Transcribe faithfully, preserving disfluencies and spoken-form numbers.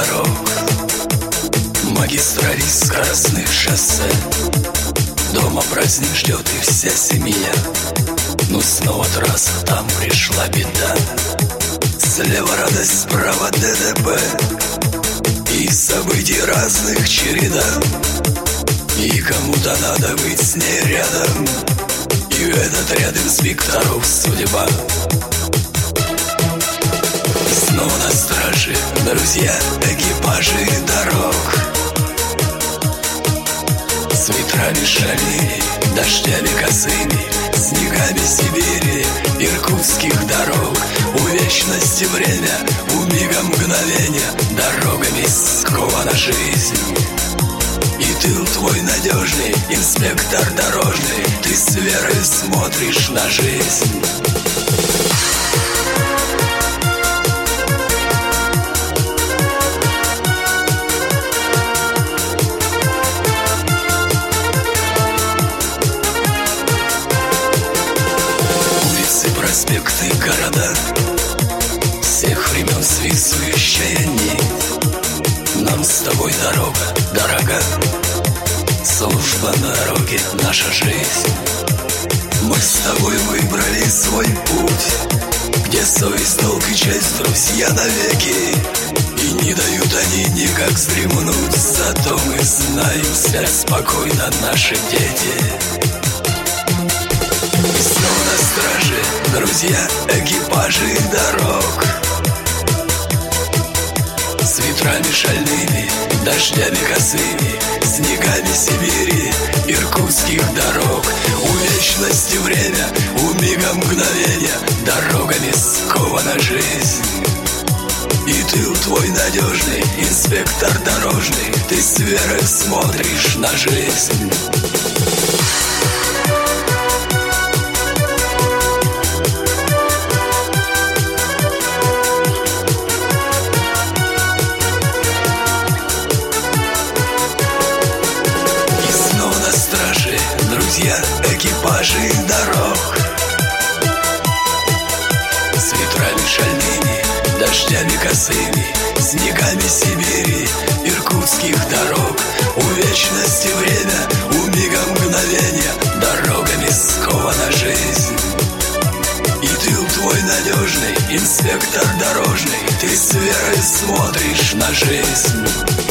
дорог, магистралей, скоростных шоссе. Дома праздник ждет и вся семья, но снова трасса, там пришла беда. Слева радость, справа ДТП, и событий разных череда. И кому-то надо быть с ней рядом, и этот ряд инспекторов судьба. Снова на страже, друзья, экипажи дорог, с ветрами шальными, дождями косыми, снегами Сибири, иркутских дорог. У вечности время, у мига мгновения, дорогами скована жизнь. И тыл твой надежный, инспектор дорожный, ты с верой смотришь на жизнь. Проспекты, города, всех времен связующая нить. Нам с тобой дорога дорога, служба на дороге, наша жизнь. Мы с тобой выбрали свой путь, где совесть, долг и честь, друзья навеки. И не дают они никак вздремнуть, зато мы знаем, спят спокойно наши дети. Снова на страже, друзья, экипажи дорог, с ветрами шальными, дождями косыми, снегами Сибири, иркутских дорог. У вечности время, у мига мгновения, дорогами скована жизнь. И тыл твой надежный, инспектор дорожный, ты с верой смотришь на жизнь. Друзья, экипажи дорог, с ветрами шальными, дождями косыми, снегами Сибири, иркутских дорог. У вечности время, у мига мгновения, дорогами скована жизнь. И тыл твой надежный, инспектор дорожный, ты с верой смотришь на жизнь.